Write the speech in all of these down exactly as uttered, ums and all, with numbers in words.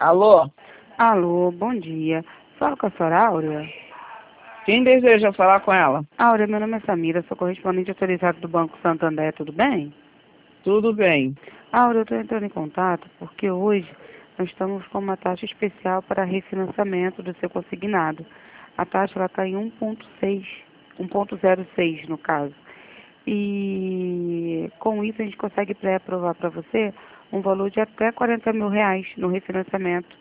Alô? Alô, bom dia. Fala com a senhora Áurea? Quem deseja falar com ela? Áurea, meu nome é Samira, sou correspondente autorizado do Banco Santander, tudo bem? Tudo bem. Áurea, eu estou entrando em contato porque hoje nós estamos com uma taxa especial para refinanciamento do seu consignado. A taxa está em um ponto seis, um ponto zero seis no caso. E com isso a gente consegue pré-aprovar para você um valor de até quarenta mil reais no refinanciamento.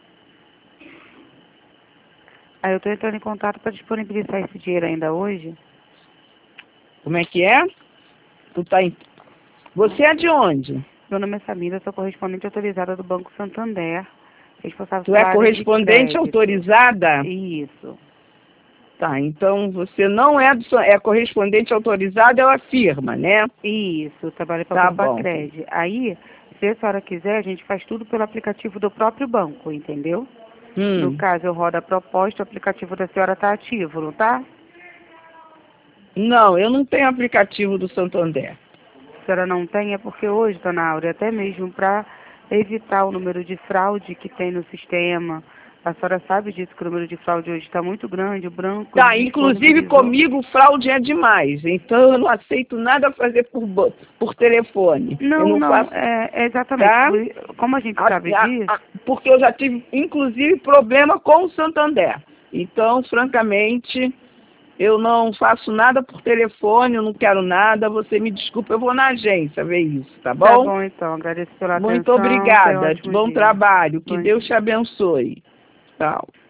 Aí eu estou entrando em contato para disponibilizar esse dinheiro ainda hoje. Como é que é? Tu tá em... Você é de onde? Meu nome é Samira, sou correspondente autorizada do Banco Santander, responsável Tu pela é área de correspondente crédito. autorizada? Isso. Tá, então você não é, do... Sa- é correspondente autorizada, ela firma, né? Isso, trabalho para Tá a bom. Cred. Aí, se a senhora quiser, a gente faz tudo pelo aplicativo do próprio banco, entendeu? No Hum. caso, eu rodo a proposta, o aplicativo da senhora está ativo, não tá? Não, eu não tenho aplicativo do Santander. Se a senhora não tem, é porque hoje, dona Áurea, até mesmo para evitar o número de fraude que tem no sistema, a senhora sabe disso, que o número de fraude hoje está muito grande, o banco Tá, inclusive disponibilizou... comigo fraude é demais, então eu não aceito nada fazer por, ba- por telefone. Eu Não, não não, faço, é, é exatamente. tá? Por- Como a gente A- sabe a- disso, a- porque eu já tive, inclusive, problema com o Santander. Então, francamente, eu não faço nada por telefone, eu não quero nada, você me desculpa, eu vou na agência ver isso, tá tá bom? bom então, agradeço pela Muito atenção, tenha um obrigada, ótimo bom dia. trabalho, que Bom Deus dia. te abençoe. Tchau.